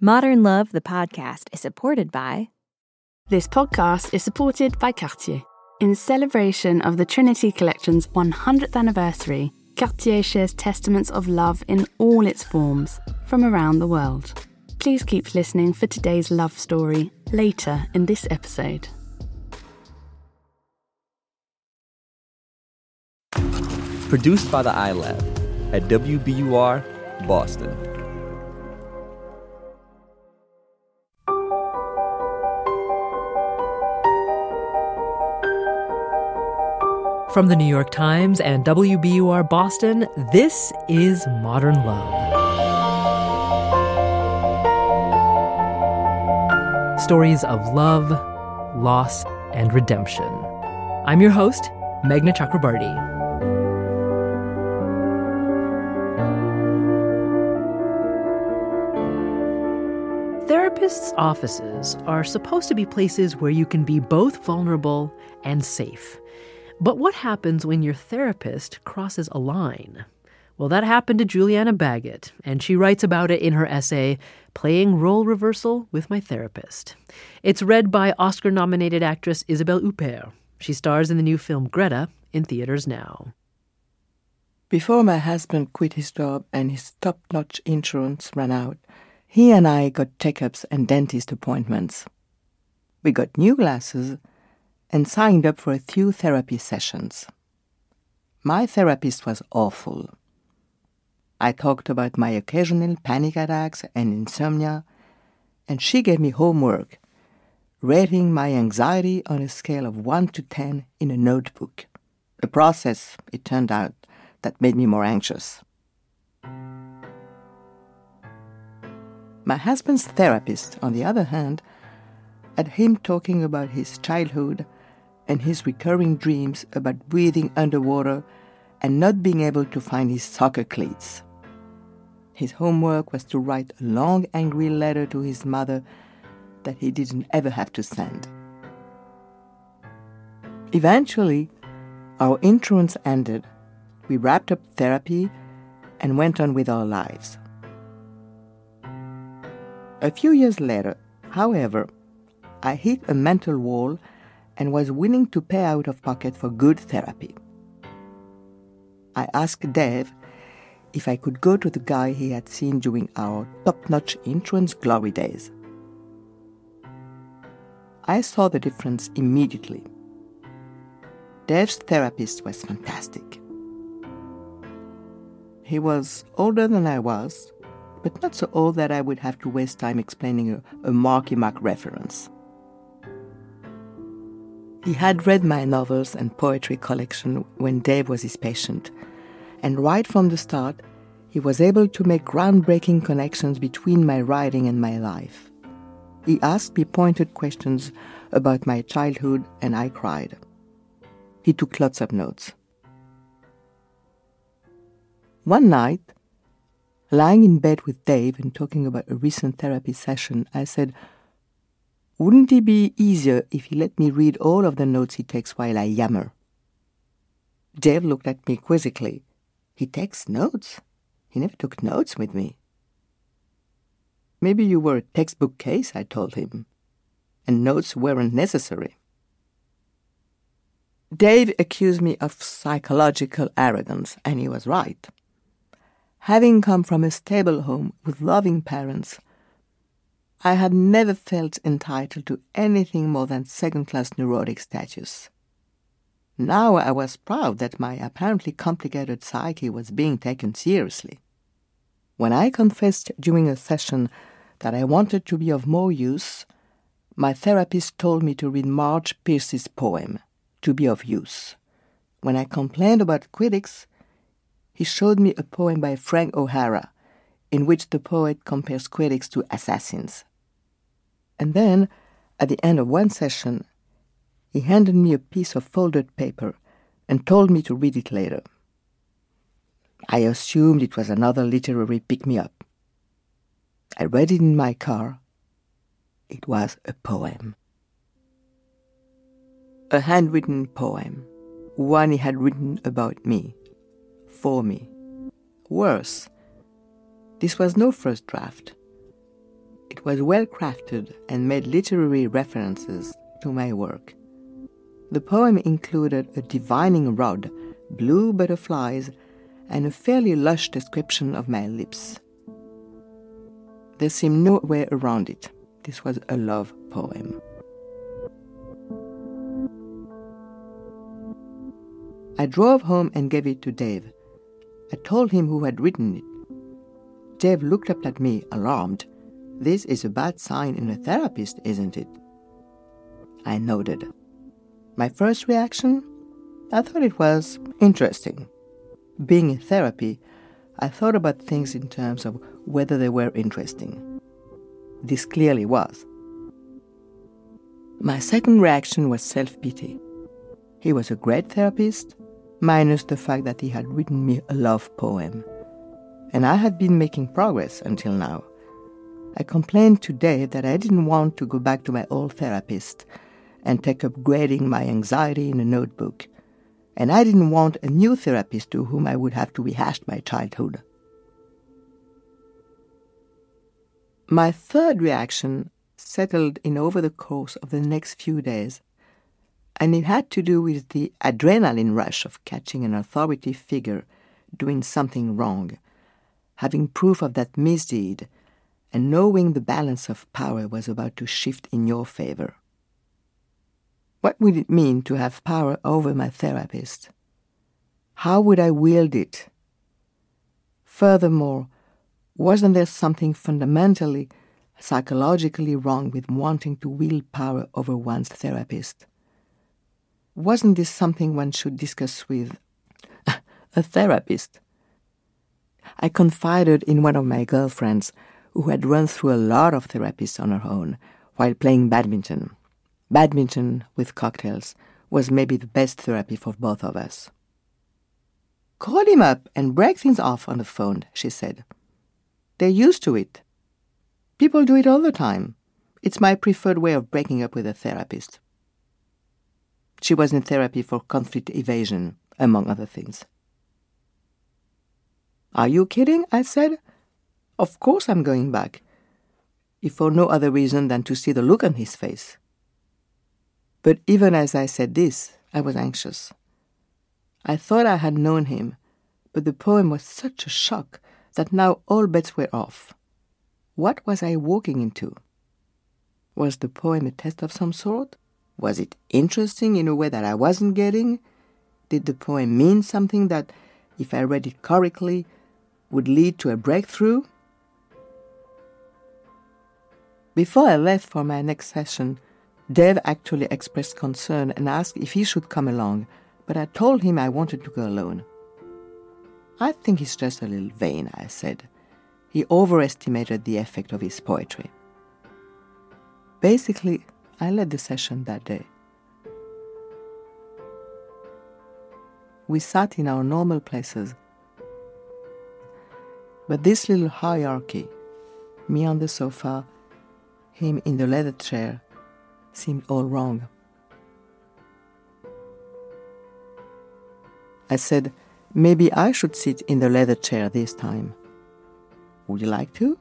Modern Love, the podcast, is supported by... This podcast is supported by Cartier. In celebration of the Trinity Collection's 100th anniversary, Cartier shares testaments of love in all its forms from around the world. Please keep listening for today's love story later in this episode. Produced by the iLab at WBUR, Boston. From the New York Times and WBUR Boston, this is Modern Love. Stories of love, loss, and redemption. I'm your host, Meghna Chakrabarti. Therapists' offices are supposed to be places where you can be both vulnerable and safe. But what happens when your therapist crosses a line? Well, that happened to Juliana Baggott, and she writes about it in her essay, Playing Role Reversal with My Therapist. It's read by Oscar-nominated actress Isabelle Huppert. She stars in the new film Greta, in theaters now. Before my husband quit his job and his top-notch insurance ran out, he and I got checkups and dentist appointments. We got new glasses and signed up for a few therapy sessions. My therapist was awful. I talked about my occasional panic attacks and insomnia, and she gave me homework, rating my anxiety on a scale of 1 to 10 in a notebook. A process, it turned out, that made me more anxious. My husband's therapist, on the other hand, had him talking about his childhood and his recurring dreams about breathing underwater and not being able to find his soccer cleats. His homework was to write a long, angry letter to his mother that he didn't ever have to send. Eventually, our insurance ended, we wrapped up therapy, and went on with our lives. A few years later, however, I hit a mental wall and was willing to pay out of pocket for good therapy. I asked Dave if I could go to the guy he had seen during our top-notch insurance glory days. I saw the difference immediately. Dave's therapist was fantastic. He was older than I was, but not so old that I would have to waste time explaining a Marky Mark reference. He had read my novels and poetry collection when Dave was his patient, and right from the start, he was able to make groundbreaking connections between my writing and my life. He asked me pointed questions about my childhood, and I cried. He took lots of notes. One night, lying in bed with Dave and talking about a recent therapy session, I said, "Wouldn't it be easier if he let me read all of the notes he takes while I yammer?" Dave looked at me quizzically. "He takes notes? He never took notes with me." "Maybe you were a textbook case," I told him, "and notes weren't necessary." Dave accused me of psychological arrogance, and he was right. Having come from a stable home with loving parents, I had never felt entitled to anything more than second-class neurotic status. Now I was proud that my apparently complicated psyche was being taken seriously. When I confessed during a session that I wanted to be of more use, my therapist told me to read Marge Pierce's poem, To Be of Use. When I complained about critics, he showed me a poem by Frank O'Hara, in which the poet compares critics to assassins. And then, at the end of one session, he handed me a piece of folded paper and told me to read it later. I assumed it was another literary pick-me-up. I read it in my car. It was a poem. A handwritten poem, one he had written about me, for me. Worse, this was no first draft. It It was well crafted and made literary references to my work. The poem included a divining rod, blue butterflies, and a fairly lush description of my lips. There seemed no way around it. This was a love poem. I drove home and gave it to Dave. I told him who had written it. Dave looked up at me, alarmed. "This is a bad sign in a therapist, isn't it?" I nodded. My first reaction? I thought it was interesting. Being in therapy, I thought about things in terms of whether they were interesting. This clearly was. My second reaction was self-pity. He was a great therapist, minus the fact that he had written me a love poem. And I had been making progress until now. I complained to Dave that I didn't want to go back to my old therapist and take up grading my anxiety in a notebook. And I didn't want a new therapist to whom I would have to rehash my childhood. My third reaction settled in over the course of the next few days, and it had to do with the adrenaline rush of catching an authority figure doing something wrong, having proof of that misdeed, and knowing the balance of power was about to shift in your favor. What would it mean to have power over my therapist? How would I wield it? Furthermore, wasn't there something fundamentally, psychologically wrong with wanting to wield power over one's therapist? Wasn't this something one should discuss with a therapist? I confided in one of my girlfriends who had run through a lot of therapists on her own while playing badminton. Badminton with cocktails was maybe the best therapy for both of us. "Call him up and break things off on the phone," she said. "They're used to it. People do it all the time. It's my preferred way of breaking up with a therapist." She was in therapy for conflict evasion, among other things. "Are you kidding?" I said. "Of course I'm going back, if for no other reason than to see the look on his face." But even as I said this, I was anxious. I thought I had known him, but the poem was such a shock that now all bets were off. What was I walking into? Was the poem a test of some sort? Was it interesting in a way that I wasn't getting? Did the poem mean something that, if I read it correctly, would lead to a breakthrough? Before I left for my next session, Dave actually expressed concern and asked if he should come along, but I told him I wanted to go alone. "I think he's just a little vain," I said. He overestimated the effect of his poetry. Basically, I led the session that day. We sat in our normal places, but this little hierarchy, me on the sofa, him in the leather chair, seemed all wrong. I said, "Maybe I should sit in the leather chair this time. Would you like to?"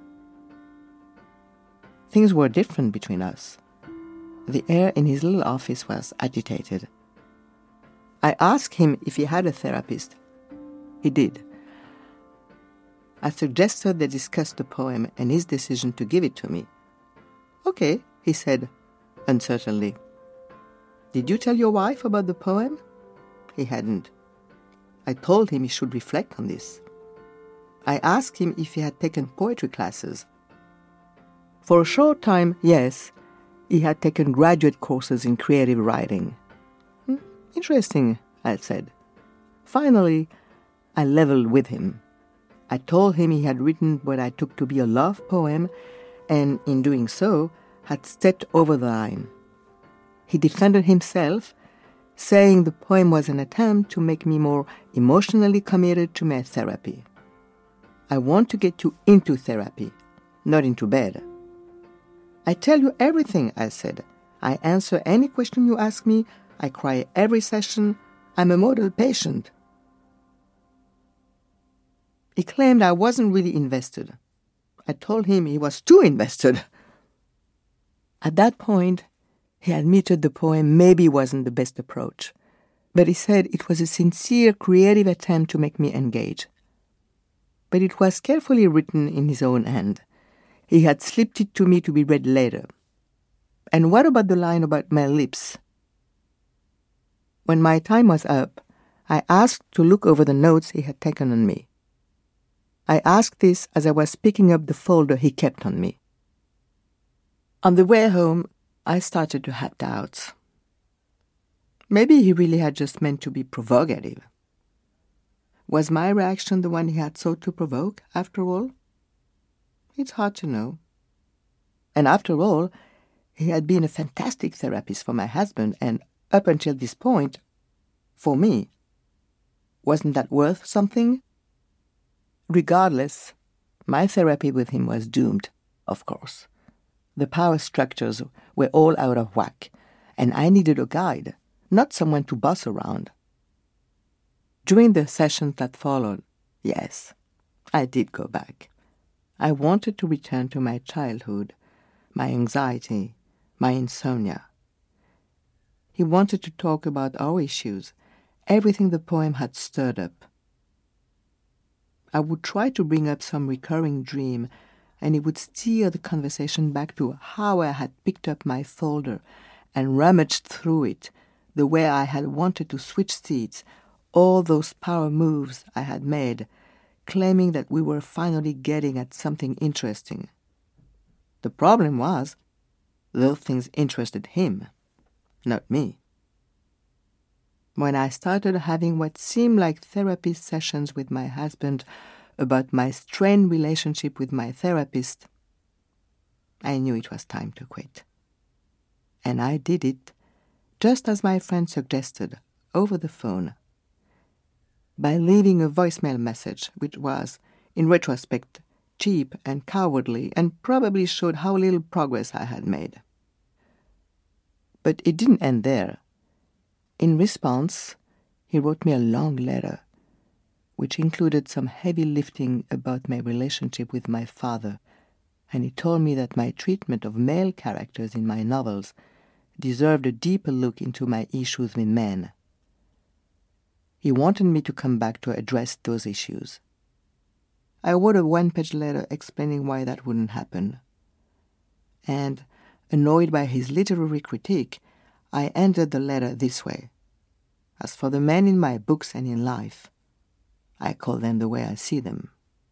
Things were different between us. The air in his little office was agitated. I asked him if he had a therapist. He did. I suggested they discuss the poem and his decision to give it to me. "Okay," he said, uncertainly. "Did you tell your wife about the poem?" He hadn't. I told him he should reflect on this. I asked him if he had taken poetry classes. For a short time, yes, he had taken graduate courses in creative writing. "Interesting," I said. Finally, I leveled with him. I told him he had written what I took to be a love poem, and in doing so, had stepped over the line. He defended himself, saying the poem was an attempt to make me more emotionally committed to my therapy. "I want to get you into therapy, not into bed." "I tell you everything," I said. "I answer any question you ask me. I cry every session. I'm a model patient." He claimed I wasn't really invested. I told him he was too invested. At that point, he admitted the poem maybe wasn't the best approach, but he said it was a sincere, creative attempt to make me engage. But it was carefully written in his own hand. He had slipped it to me to be read later. And what about the line about my lips? When my time was up, I asked to look over the notes he had taken on me. I asked this as I was picking up the folder he kept on me. On the way home, I started to have doubts. Maybe he really had just meant to be provocative. Was my reaction the one he had sought to provoke, after all? It's hard to know. And after all, he had been a fantastic therapist for my husband, and up until this point, for me. Wasn't that worth something? Regardless, my therapy with him was doomed, of course. The power structures were all out of whack, and I needed a guide, not someone to boss around. During the sessions that followed, yes, I did go back. I wanted to return to my childhood, my anxiety, my insomnia. He wanted to talk about our issues, everything the poem had stirred up. I would try to bring up some recurring dream, and he would steer the conversation back to how I had picked up my folder and rummaged through it, the way I had wanted to switch seats, all those power moves I had made, claiming that we were finally getting at something interesting. The problem was, those things interested him, not me. When I started having what seemed like therapy sessions with my husband about my strained relationship with my therapist, I knew it was time to quit. And I did it, just as my friend suggested, over the phone, by leaving a voicemail message, which was, in retrospect, cheap and cowardly, and probably showed how little progress I had made. But it didn't end there. In response, he wrote me a long letter, which included some heavy lifting about my relationship with my father, and he told me that my treatment of male characters in my novels deserved a deeper look into my issues with men. He wanted me to come back to address those issues. I wrote a one-page letter explaining why that wouldn't happen. And, annoyed by his literary critique, I ended the letter this way. As for the men in my books and in life, I call them the way I see them.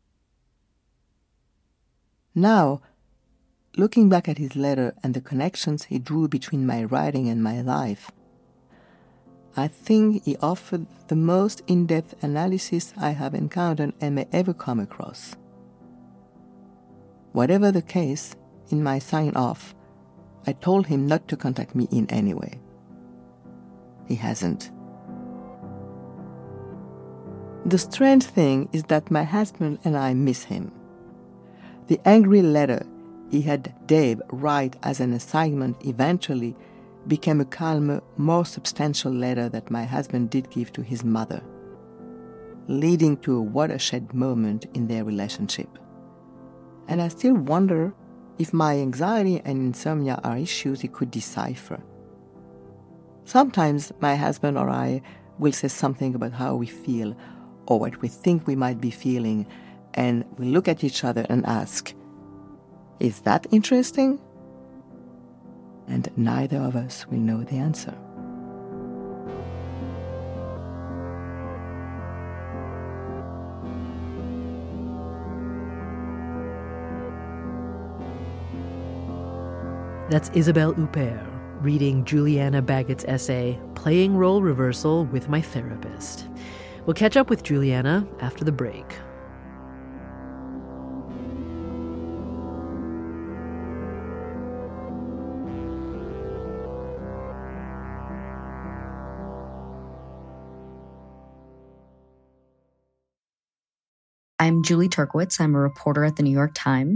Now, looking back at his letter and the connections he drew between my writing and my life, I think he offered the most in-depth analysis I have encountered and may ever come across. Whatever the case, in my sign-off, I told him not to contact me in any way. He hasn't. The strange thing is that my husband and I miss him. The angry letter he had Dave write as an assignment eventually became a calmer, more substantial letter that my husband did give to his mother, leading to a watershed moment in their relationship. And I still wonder if my anxiety and insomnia are issues he could decipher. Sometimes my husband or I will say something about how we feel or what we think we might be feeling, and we look at each other and ask, "Is that interesting?" And neither of us will know the answer. That's Isabelle Huppert reading Juliana Baggett's essay, Playing Role Reversal with My Therapist. We'll catch up with Juliana after the break. I'm Julie Turkowitz. I'm a reporter at the New York Times.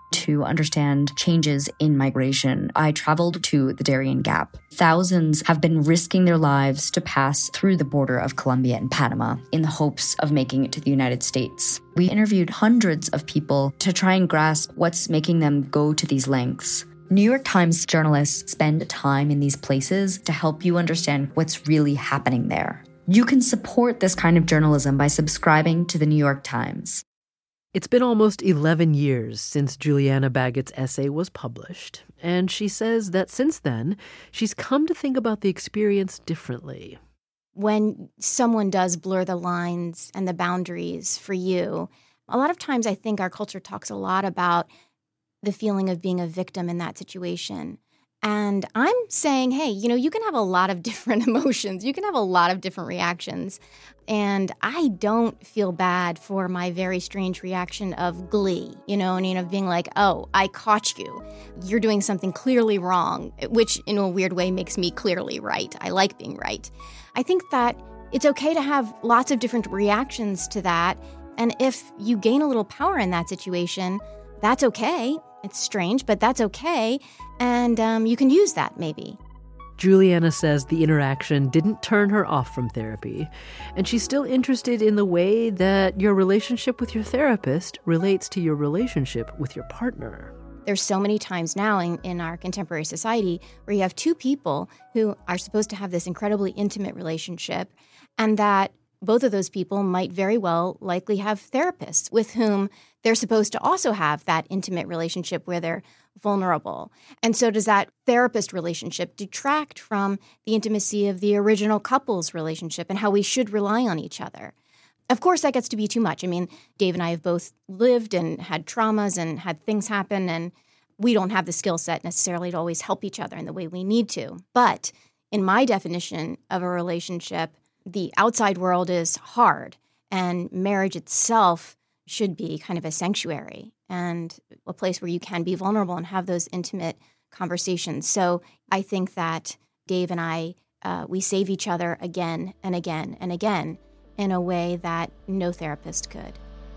To understand changes in migration, I traveled to the Darien Gap. Thousands have been risking their lives to pass through the border of Colombia and Panama in the hopes of making it to the United States. We interviewed hundreds of people to try and grasp what's making them go to these lengths. New York Times journalists spend time in these places to help you understand what's really happening there. You can support this kind of journalism by subscribing to the New York Times. It's been almost 11 years since Juliana Baggett's essay was published, and she says that since then, she's come to think about the experience differently. When someone does blur the lines and the boundaries for you, a lot of times I think our culture talks a lot about the feeling of being a victim in that situation. And I'm saying, hey, you can have a lot of different emotions. You can have a lot of different reactions. And I don't feel bad for my very strange reaction of glee, of being like, oh, I caught you. You're doing something clearly wrong, which in a weird way makes me clearly right. I like being right. I think that it's okay to have lots of different reactions to that. And if you gain a little power in that situation, that's okay. It's strange, but that's okay. And you can use that, maybe. Juliana says the interaction didn't turn her off from therapy, and she's still interested in the way that your relationship with your therapist relates to your relationship with your partner. There's so many times now in our contemporary society where you have two people who are supposed to have this incredibly intimate relationship, and that both of those people might very well likely have therapists with whom they're supposed to also have that intimate relationship where they're vulnerable. And so does that therapist relationship detract from the intimacy of the original couple's relationship and how we should rely on each other? Of course, that gets to be too much. I mean, Dave and I have both lived and had traumas and had things happen, and we don't have the skill set necessarily to always help each other in the way we need to. But in my definition of a relationship, the outside world is hard, and marriage itself should be kind of a sanctuary and a place where you can be vulnerable and have those intimate conversations. So I think that Dave and I, we save each other again and again and again in a way that no therapist could.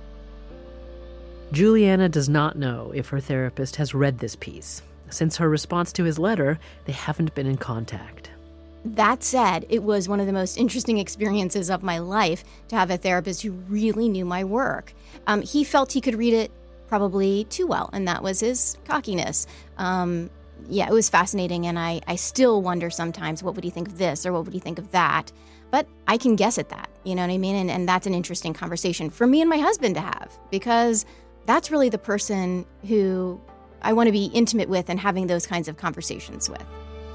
Juliana does not know if her therapist has read this piece. Since her response to his letter, they haven't been in contact. That said, it was one of the most interesting experiences of my life to have a therapist who really knew my work. He felt he could read it probably too well, and that was his cockiness. It was fascinating, and I still wonder sometimes, what would he think of this or what would he think of that? But I can guess at that, you know what I mean? And that's an interesting conversation for me and my husband to have, because that's really the person who I want to be intimate with and having those kinds of conversations with.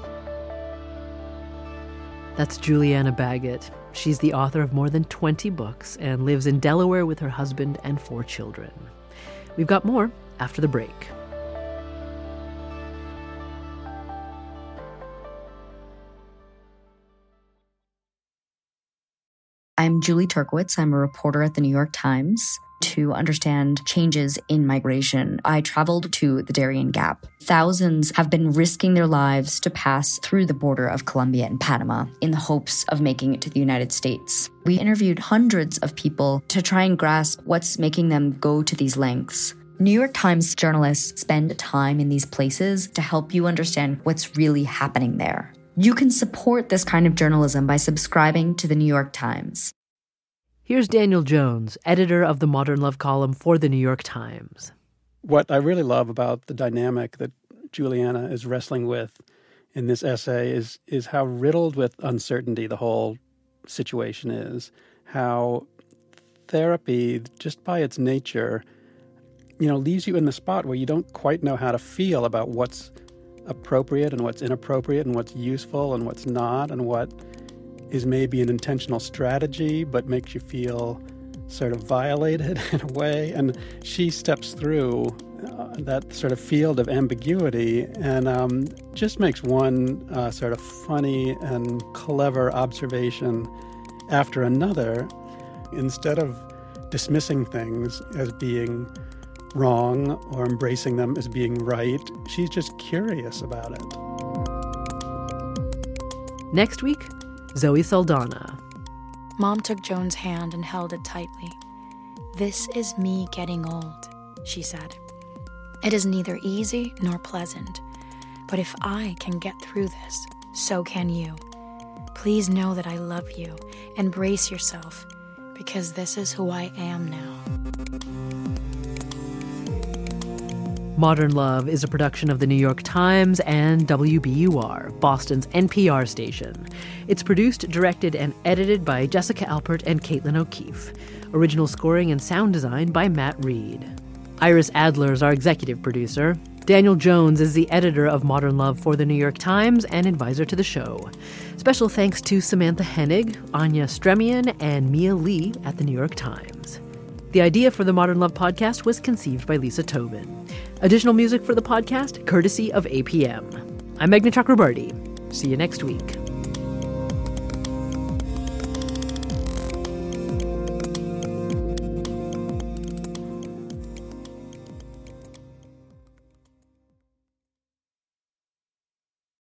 That's Juliana Baggett. She's the author of more than 20 books and lives in Delaware with her husband and 4 children. We've got more after the break. I'm Julie Turkowitz. I'm a reporter at the New York Times. To understand changes in migration, I traveled to the Darien Gap. Thousands have been risking their lives to pass through the border of Colombia and Panama in the hopes of making it to the United States. We interviewed hundreds of people to try and grasp what's making them go to these lengths. New York Times journalists spend time in these places to help you understand what's really happening there. You can support this kind of journalism by subscribing to the New York Times. Here's Daniel Jones, editor of the Modern Love column for the New York Times. What I really love about the dynamic that Juliana is wrestling with in this essay is how riddled with uncertainty the whole situation is. How therapy, just by its nature, leaves you in the spot where you don't quite know how to feel about what's appropriate and what's inappropriate and what's useful and what's not, and what is maybe an intentional strategy but makes you feel sort of violated in a way. And she steps through that sort of field of ambiguity and just makes one sort of funny and clever observation after another. Instead of dismissing things as being wrong or embracing them as being right, she's just curious about it. Next week, Zoe Saldana. Mom took Joan's hand and held it tightly. "This is me getting old," she said. It is neither easy nor pleasant, but if I can get through this, so can you. Please know that I love you and brace yourself, because this is who I am now. Modern Love is a production of the New York Times and WBUR, Boston's NPR station. It's produced, directed, and edited by Jessica Alpert and Caitlin O'Keefe. Original scoring and sound design by Matt Reed. Iris Adler is our executive producer. Daniel Jones is the editor of Modern Love for the New York Times and advisor to the show. Special thanks to Samantha Hennig, Anya Stremian, and Mia Lee at the New York Times. The idea for the Modern Love podcast was conceived by Lisa Tobin. Additional music for the podcast, courtesy of APM. I'm Meghna Chakrabarti. See you next week.